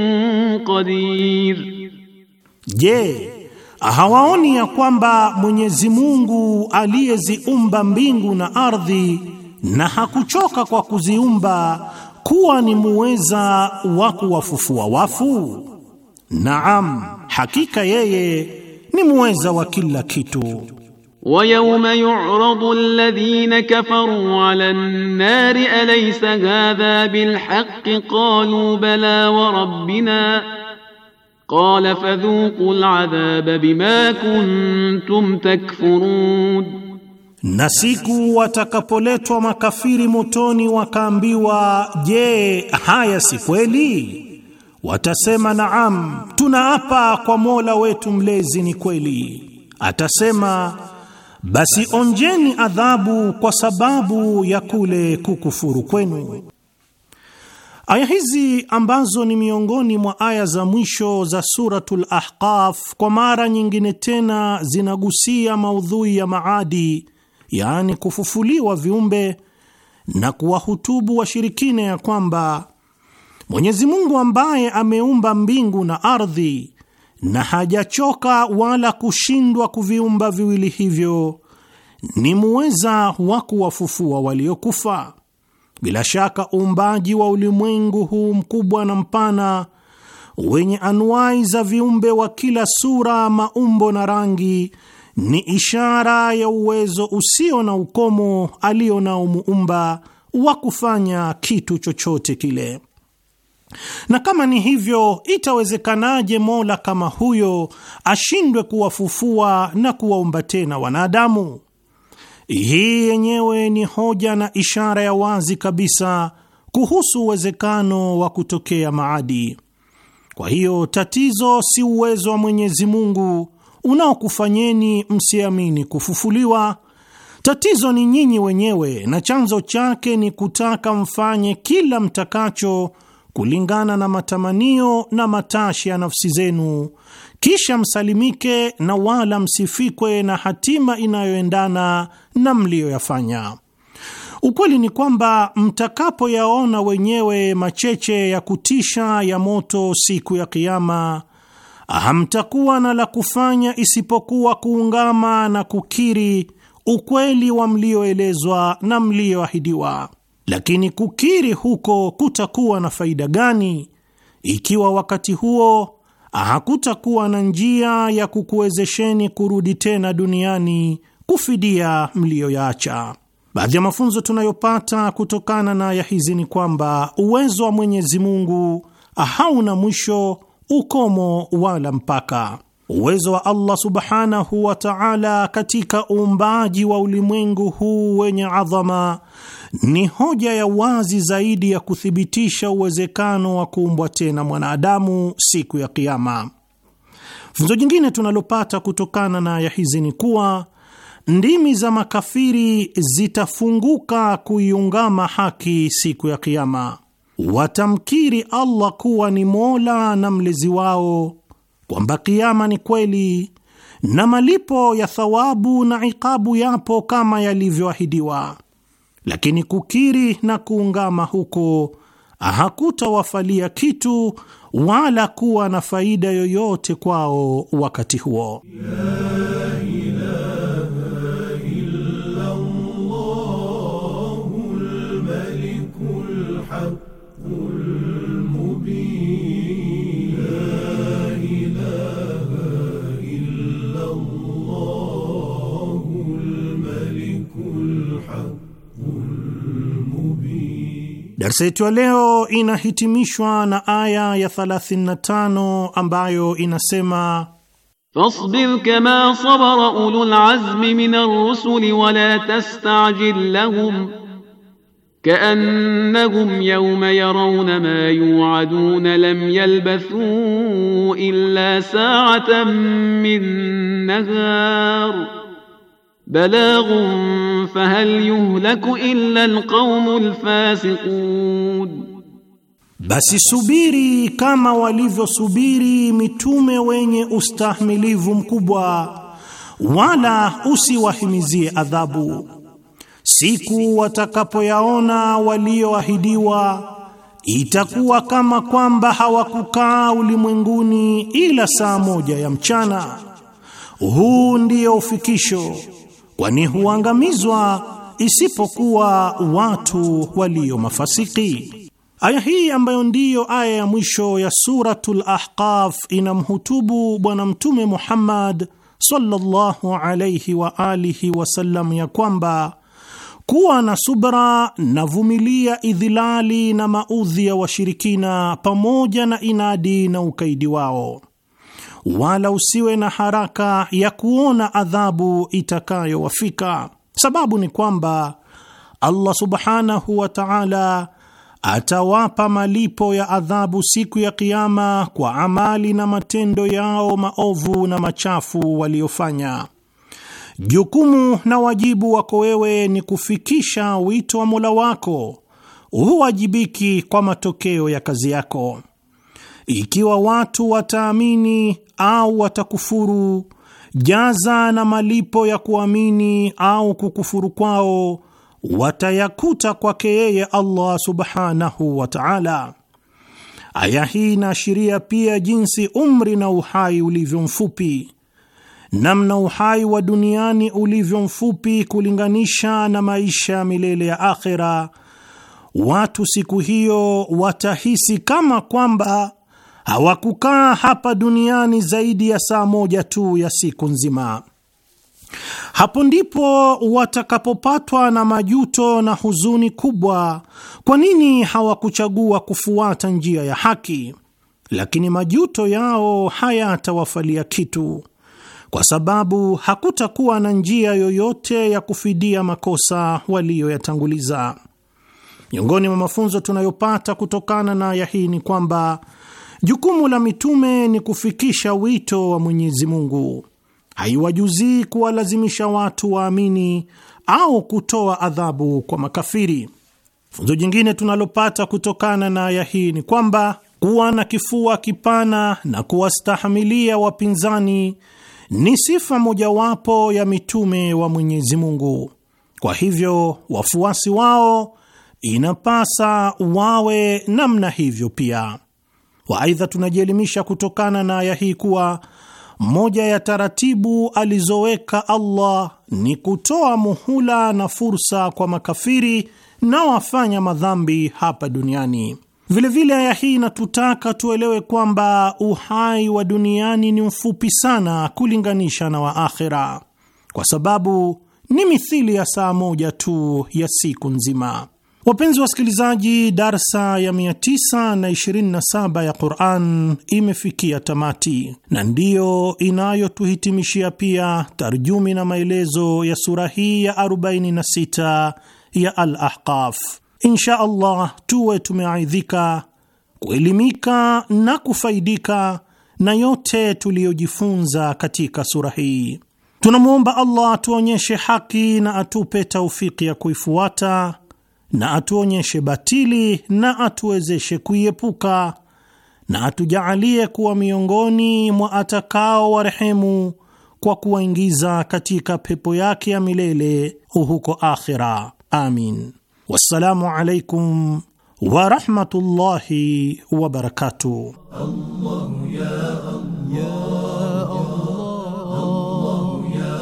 قدير. Je, hawaoni ya kwamba Mwenyezi Mungu aliyeziumba mbingu na ardhi na hakuchoka kwa kuziumba kuwa ni muweza wa kuwafufua wafu? Naam, hakika yeye ni muweza wa kila kitu. ويوم يعرض الذين كفروا على النار أليس هذا بالحق قالوا بلى وربنا قال فذوقوا العذاب بما كنتم تكفرون. Na siku watakapoletwa makafiri motoni wakaambiwa, je, haya si kweli? Watasema, naam, tunaapa kwa Mola wetu mlezi ni kweli. Atasema, basi onjeni adhabu kwa sababu ya kule kukufuru kwenu. Aya hizi ambazo ni miongoni mwa aya za mwisho za Suratul Ahqaf kwa mara nyingine tena zinagusia maudhui ya maadi, yaani kufufuliwa viumbe, na kuwahutubu washirikina ya kwamba Mwenyezi Mungu ambaye ameumba mbingu na ardhi na hajachoka wala kushindwa kuviumba viwili hivyo ni muweza wa kuwafufua waliokufa. Bila shaka uumbaji wa ulimwengu huu mkubwa na mpana wenye anuwai za viumbe wa kila sura, maumbo na rangi ni ishara ya uwezo usio na ukomo alio nao Muumba wa kufanya kitu chochote kile. Na kama ni hivyo, itawezekanaje Mola kama huyo ashindwe kuwafufua na kuwaumba tena wanadamu? Hii yenyewe ni hoja na ishara ya wazi kabisa kuhusu uwezekano wa kutokea maadi. Kwa hiyo tatizo si uwezo wa Mwenyezi Mungu unaokufanyeni msiamini kufufuliwa. Tatizo ni nyinyi wenyewe, na chanzo chake ni kutaka mfanye kila mtakacho kulingana na matamanio na matashi ya nafsi zenu, kisha msalimike na wala msifikwe na hatima inayoendana na mlioyafanya. Ukweli ni kwamba mtakapoyaona wenyewe macheche ya kutisha ya moto siku ya Kiyama, hamtakuwa na la kufanya isipokuwa kuungama na kukiri ukweli wa mlioelezwa na mlioahidiwa. Lakini kukiri huko kutakuwa na faida gani ikiwa wakati huo hakutakuwa na njia ya kukuwezesheni kurudi tena duniani kufidia mlioyaacha? Baadhi ya mafunzo tunayopata kutokana na aya hizi ni kwamba uwezo wa Mwenyezi Mungu hauna mwisho, ukomo wala mpaka. Uwezo wa Allah subhanahu wa ta'ala katika uumbaji wa ulimwengu huu wenye adhama ni hoja ya wazi zaidi ya kuthibitisha uwezekano wa kuumbwa tena mwanadamu siku ya Kiyama. Funzo jingine tunalopata kutokana na aya hizi ni kuwa ndimi za makafiri zitafunguka kuiungama haki siku ya Kiyama. Watamkiri Allah kuwa ni Mola na mlezi wao kwamba kiyama ni kweli na malipo ya thawabu na iqabu yapo kama yalivyoahidiwa, lakini kukiri na kuungama huko hakutawafalia kitu wala kuwa na faida yoyote kwao wakati huo. La ilaha illa Allahul malikul haqqul mubin. La ilaha illa Allahul malikul haqqul mubin. Darsa yetu ya leo inahitimishwa na aya ya 35 ambayo inasema: Fasbir kama sabara ulul azmi minar rusuli wa la tastajil lahum ka'annahum yawma yarawna ma yu'aduna lam yalbathu illa sa'atan min nahar balaghun fahal yuhlaku illa alqawmul fasiqun, basi subiri kama walivyosubiri mitume wenye ustahimilivu mkubwa, wala usiwahimizie adhabu. Siku watakapoyaona walioahidiwa, itakuwa kama kwamba hawakukaa ulimwenguni ila saa moja ya mchana. Huu ndio ufikisho, kwani huangamizwa isipokuwa watu walio mafasiki. Aya hii ambayo ndiyo aya ya mwisho ya Suratul Ahqaf inamhutubu Bwana Mtume Muhammad sallallahu alayhi wa alihi wasallam ya kwamba kuwa na subra na vumilia idhilali na maudhi ya washirikina pamoja na inadi na ukaidi wao, wala usiwe na haraka ya kuona adhabu itakayowafika. Sababu ni kwamba Allah subhanahu wa ta'ala atawapa malipo ya adhabu siku ya Kiyama kwa amali na matendo yao maovu na machafu waliofanya. Jukumu na wajibu wako wewe ni kufikisha wito wa Mola wako, huwajibiki kwa matokeo ya kazi yako. Ikiwa watu wataamini au watakufuru, jaza na malipo ya kuamini au kukufuru kwao watayakuta kwake yeye Allah subhanahu wa ta'ala. Aya hii inaashiria pia jinsi umri na uhai ulivyo mfupi, namna uhai wa duniani ulivyo mfupi kulinganisha na maisha milele ya akhera. Watu siku hiyo watahisi kama kwamba hawakukaa hapa duniani zaidi ya saa moja tu ya siku nzima. Hapo ndipo watakapopatwa na majuto na huzuni kubwa. Kwa nini hawakuchagua kufuata njia ya haki? Lakini majuto yao hayatawafalia kitu, kwa sababu hakutakuwa na njia yoyote ya kufidia makosa waliyoyatanguliza. Miongoni mwa mafunzo tunayopata kutokana na aya hii ni kwamba jukumu la mitume ni kufikisha wito wa Mwenyezi Mungu. Haiwajuzii kuwalazimisha watu waamini au kutoa adhabu kwa makafiri. Funzo jingine tunalopata kutokana na aya hii ni kwamba kuwa na kifua kipana na kuwastahimilia wapinzani ni sifa mojawapo ya mitume wa Mwenyezi Mungu. Kwa hivyo wafuasi wao inapasa wawe namna hivyo pia. Aidha, tunajielimisha kutokana na aya hii kuwa moja ya taratibu alizoweka Allah ni kutoa muhula na fursa kwa makafiri na wafanya madhambi hapa duniani. Vilevile aya hii inatutaka tuelewe kwamba uhai wa duniani ni mfupi sana kulinganisha na wa akhera, kwa sababu ni mithili ya saa moja tu ya siku nzima. Wapenzi wasikilizaji, darsa ya 927 ya Qur'an imefikia tamati na ndiyo inayotuhitimishia pia tarjumi na maelezo ya sura hii ya 46 ya Al-Ahqaf. Insha Allah tuwe tumeaidhika, kuelimika na kufaidika na yote tuliyojifunza katika sura hii. Tunamwomba Allah atuonyeshe haki na atupe taufiki ya kuifuata, na atuonyeshe batili na atuwezeshe kuiepuka, na atujaalie kuwa miongoni mwa atakao warehemu kwa kuwaingiza katika pepo yake ya milele huko akhira. Amin. Wassalamu alaikum wa rahmatullahi wa barakatuh. Allah ya Allah, Allah ya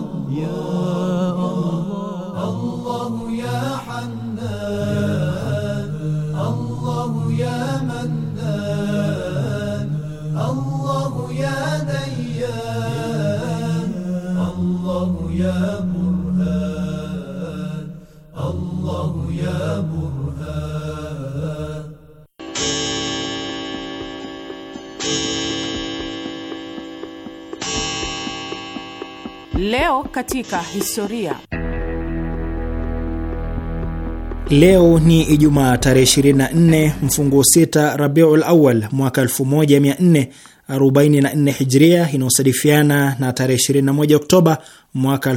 Allah, Allah ya Hannan, Allah ya Mannan, Allah ya Dayyan, Allah ya Burhan, Allah ya Burhan. Leo katika historia. Leo ni Ijumaa tarehe 24 mfunguo 6 Rabiul Awwal mwaka 1444 Hijria, inaosadifiana na tarehe 21 Oktoba mwaka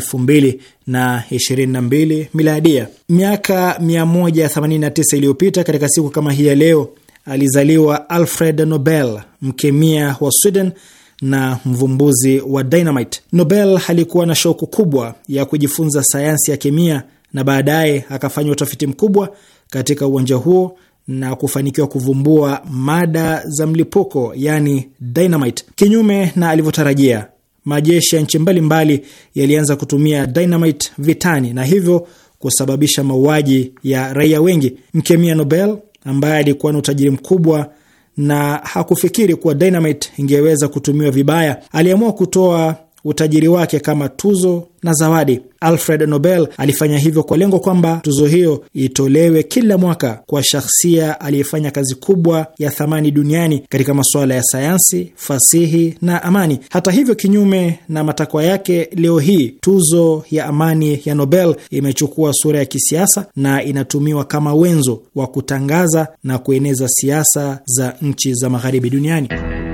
2022 Miladia. Miaka 189 iliyopita katika siku kama hii ya leo alizaliwa Alfred Nobel, mkemia wa Sweden na mvumbuzi wa dynamite. Nobel alikuwa na shauku kubwa ya kujifunza sayansi ya kemia na baadaye akafanya utafiti mkubwa katika uwanja huo na kufanikiwa kuvumbua mada za mlipuko, yani dynamite. Kinyume na alivyotarajia, majeshi ya nchi mbalimbali yalianza kutumia dynamite vitani na hivyo kusababisha mauaji ya raia wengi. Mkemia Nobel ambaye alikuwa na utajiri mkubwa na hakufikiri kuwa dynamite ingeweza kutumiwa vibaya, aliamua kutoa utajiri wake kama tuzo na zawadi. Alfred Nobel alifanya hivyo kwa lengo kwamba tuzo hiyo itolewe kila mwaka kwa shakhsia aliyefanya kazi kubwa ya thamani duniani katika masuala ya sayansi, fasihi na amani. Hata hivyo, kinyume na matakwa yake, leo hii tuzo ya amani ya Nobel imechukua sura ya kisiasa na inatumiwa kama wenzo wa kutangaza na kueneza siasa za nchi za magharibi duniani.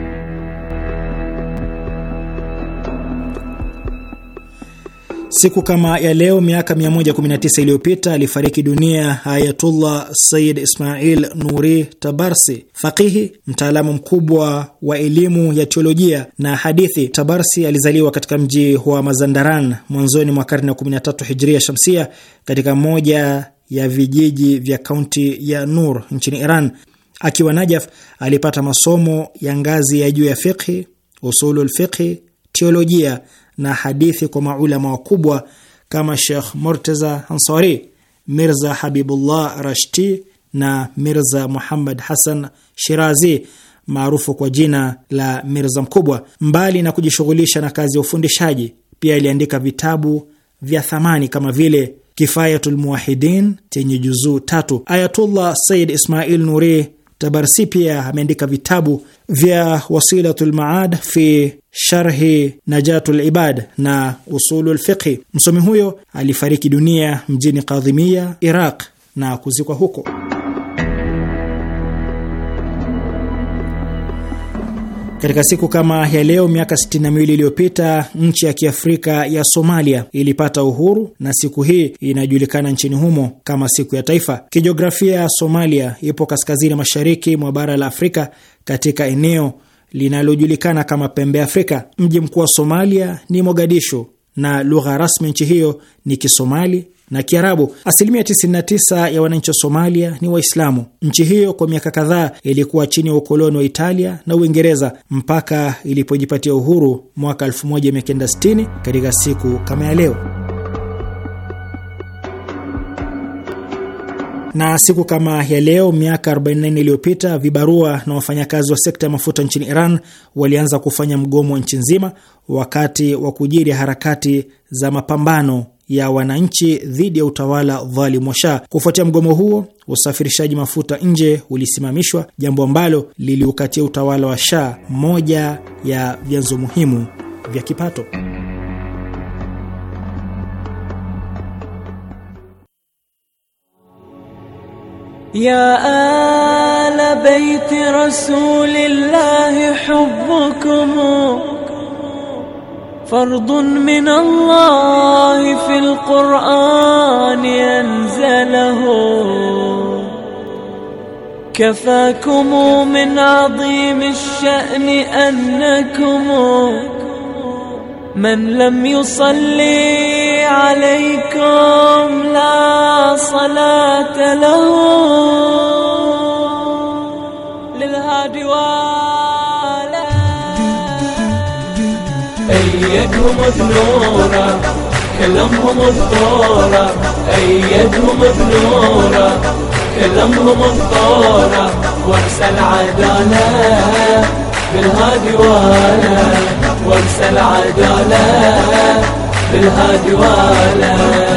Siku kama ya leo miaka 119 iliyopita alifariki dunia Ayatullah Sayyid Ismail Nuri Tabarsi, faqihi, mtaalamu mkubwa wa elimu ya teolojia na hadithi. Tabarsi alizaliwa katika mji wa Mazandaran mwanzoni mwa karne ya 13 Hijria Shamsia katika moja ya vijiji vya kaunti ya Nur nchini Iran. Akiwa Najaf alipata masomo ya ngazi ya juu ya fiqhi, usulul fiqhi, teolojia na hadithi kwa maulama wakubwa kama Sheikh Murtaza Ansari, Mirza Habibullah Rashti na Mirza Muhammad Hassan Shirazi maarufu kwa jina la Mirza Mkubwa. Mbali na kujishughulisha na kazi ya ufundishaji, pia aliandika vitabu vya thamani kama vile Kifayatul Muwahidin chenye juzuu 3. Ayatullah Sayyid Ismail Nuri Tabarsi pia ameandika vitabu vya Wasilatul Maad fi Sharhi Najatul Ibad na Usulul Fiqhi. Msomi huyo alifariki dunia mjini Kadhimia, Iraq na kuzikwa huko. Katika siku kama ya leo miaka 62 iliyopita nchi ya Kiafrika ya Somalia ilipata uhuru, na siku hii inajulikana nchini humo kama siku ya taifa. Kijiografia, Somalia ipo kaskazini mashariki mwa bara la Afrika katika eneo linalojulikana kama Pembe Afrika. Mji mkuu wa Somalia ni Mogadishu na lugha rasmi nchi hiyo ni Kisomali na Kiarabu. Asilimia 99 ya wananchi wa Somalia ni Waislamu. Nchi hiyo kwa miaka kadhaa ilikuwa chini ya ukoloni wa Italia na Uingereza mpaka ilipojipatia uhuru mwaka 1960 katika siku kama ya leo. Na siku kama ya leo miaka 44 iliyopita vibarua na wafanyakazi wa sekta ya mafuta nchini Iran walianza kufanya mgomo nchi nzima wakati wa kujiri harakati za mapambano ya wananchi dhidi ya utawala dhalimu wa Shah. Kufuatia mgomo huo, usafirishaji mafuta nje ulisimamishwa, jambo ambalo liliukatia utawala wa Shah moja ya vyanzo muhimu vya kipato. يا آل بيت رسول الله حبكم فرض من الله في القرآن أنزله كفاكم من عظيم الشأن أنكم من لم يصلي عليكم لا صلاة له. للهادي والا أيدهم بنورا كلمهم الطورة، أيدهم بنورا كلمهم الطورة، وارسل عدالة بالهادي والا، وارسل عدالة بالهادي والا.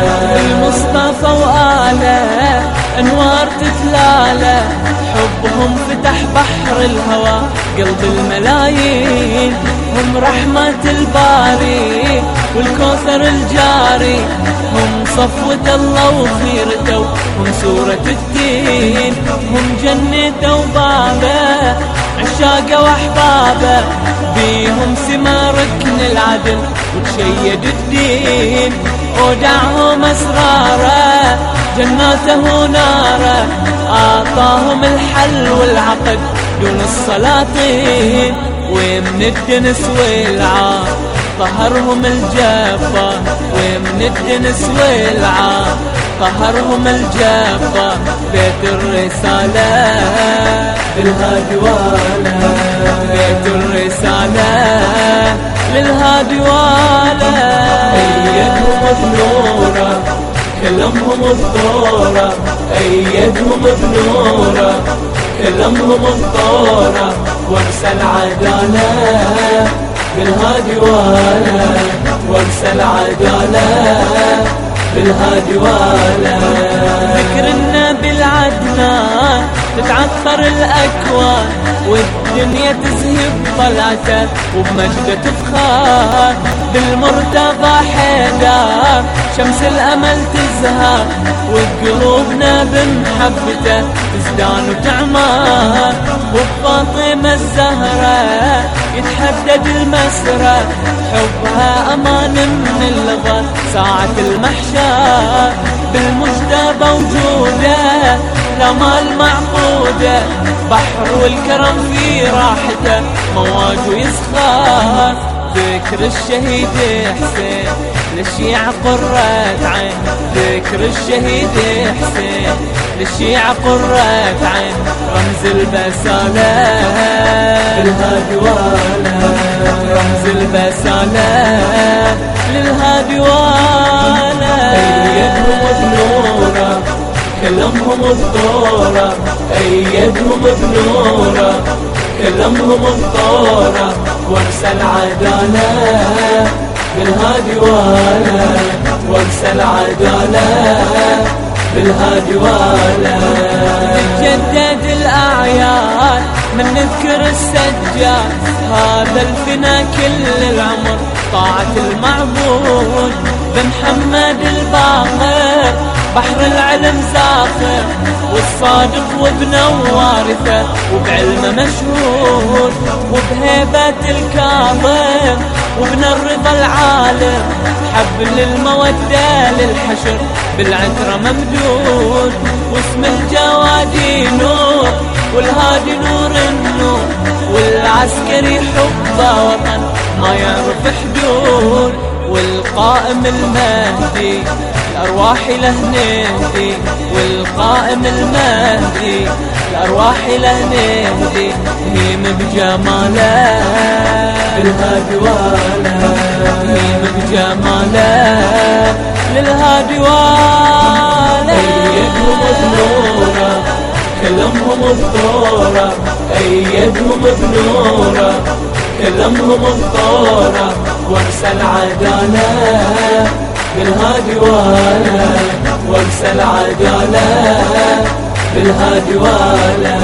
المصطفى وآله أنوار تتلالى، حبهم فتح بحر الهوى قلب الملايين، هم رحمة الباري والكوثر الجاري، هم صفوة الله وخيرته، هم سورة الدين، هم جنة وبابه عشاقه واحبابه، بيهم سما ركن العدل وتشيد الدين، ودعهم اسراره جناته ناره، اعطاهم الحل والعقد دون السلاطين، ومن الدنس والعار طهرهم الجبار، ومن الدنس والعار طهرهم الجبار. بيت الرسالة للهادي والا، بيت الرسالة للهادي والا. أيدهم بنورا كلمهم الطورة، أيدهم بنورا كلمهم الطورة، وارسل عدالة بالهادي والا، وارسل عدالة بالهادي والا. ذكر النبي العدنان تتعثر الأكوان، والدنيا تزهب طلعته وبمجده تفخر، بالمرتضى حيدر شمس الأمل تزهر، وقلوبنا بمحبته تزدان وتعمر، وبفاطمة الزهرة يتحدد المسرى، حبها أمان من اللغة ساعة المحشر، بالمجتبى وجوده لا مال معقوده، بحر والكرم في راحته مواج يسخر. ذكر الشهيد حسين للشيعة قرة عين، ذكر الشهيد حسين للشيعة قرة عين، رمز البسالة للهادي والا، رمز البسالة للهادي والا. أيدهم بنورا كلمهم الطورة، أيدهم بنورا كلمهم الطورة، وارسل عدالة بالهادي والا، وارسل عدالة بالهادي والا. تتجدد الأعياد من نذكر السجاد، هذا الفنا كل العمر طاعة المعبود، بمحمد الباقر بحر العلم زاخر، والصادق وابنه وارثه وبعلمه مشهود، وبهيبة الكاظم وابن الرضا العالم، حبل المودة للحشر بالعترة ممدود، واسم الجوادي نور والهادي نور النور، والعسكري حبه وطن ما يعرف حدود، والقائم المهدي الأرواح له نهدي، والقائم المهدي الأرواح له نهدي، هيم بجماله للهادي والا، هيم بجماله للهادي والا. أيدهم بنورا كلمهم الطورة، أيدهم بنورا كلمهم الطورة، وارسل عدالة بالهادي والا، وارسل عدالة بالهادي والا.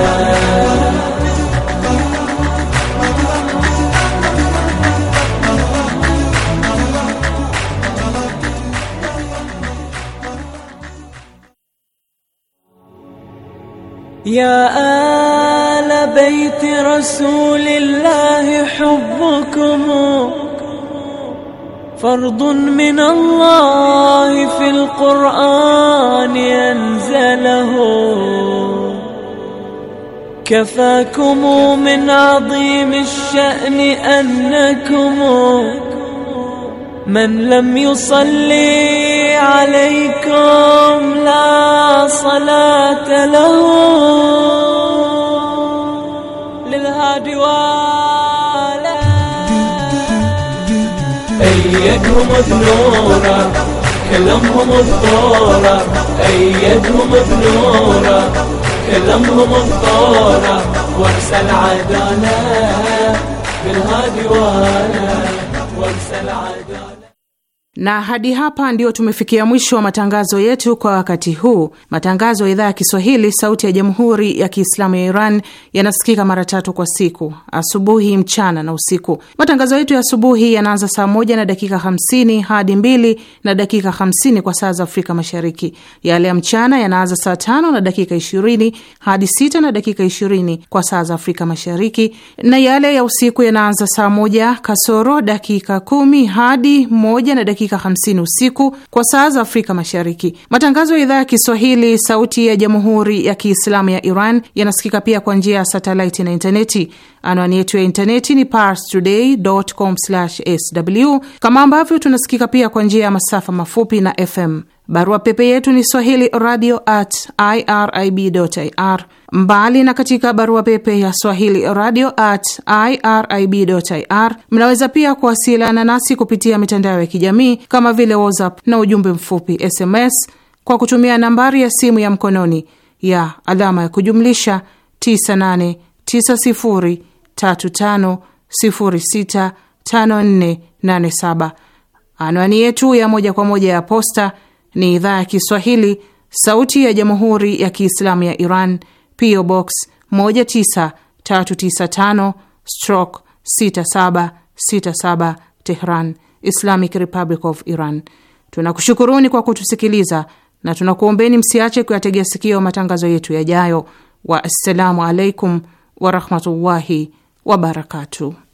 يا آل بيت رسول الله حبكم فرض من الله في القرآن أنزله، كفاكم من عظيم الشأن أنكم من لم يصلي عليكم لا صلاة له. للهادي والا أيدهم بنورا كلمهم الطورة، أيدهم بنورا كلمهم الطورة، وارسى العدالة بالهادي والا وارسى العدالة. Na hadi hapa ndio tumefikia mwisho wa matangazo yetu kwa wakati huu. Matangazo ya idhaa ya Kiswahili sauti ya Jamhuri ya Kiislamu ya Iran yanasikika mara 3 kwa siku: asubuhi, mchana na usiku. Matangazo yetu ya asubuhi yanaanza saa 1:50 hadi 2:50 kwa saa za Afrika Mashariki. Yale ya mchana yanaanza saa 5:20 hadi 6:20 kwa saa za Afrika Mashariki, na yale ya usiku yanaanza saa 1:10 hadi 1:50 usiku kwa saa za Afrika Mashariki. Matangazo ya idhaa ya Kiswahili sauti ya Jamhuri ya Kiislamu ya Iran yanasikika pia kwa njia ya satellite na interneti. Anwani yetu ya interneti ni parstoday.com/sw, kama ambavyo tunasikika pia kwa njia ya masafa mafupi na FM. Barua pepe yetu ni swahili radio@irib.ir. Mbali na katika barua pepe ya swahili radio@irib.ir, mnaweza pia kuwasiliana nasi kupitia mitandao ya kijamii kama vile WhatsApp na ujumbe mfupi SMS kwa kutumia nambari ya simu ya mkononi ya alama ya kujumlisha 989035065487. Anwani yetu ya moja kwa moja ya posta ni idhaa ya Kiswahili sauti ya Jamhuri ya Kiislamu ya Iran, PO Box 19367/6767 Tehran, Islamic Republic of Iran. Tunakushukuruni kwa kutusikiliza na tunakuombeni msiache kuyategea sikio matangazo yetu yajayo. Wa assalamu alaikum wa rahmatullahi wa barakatuh.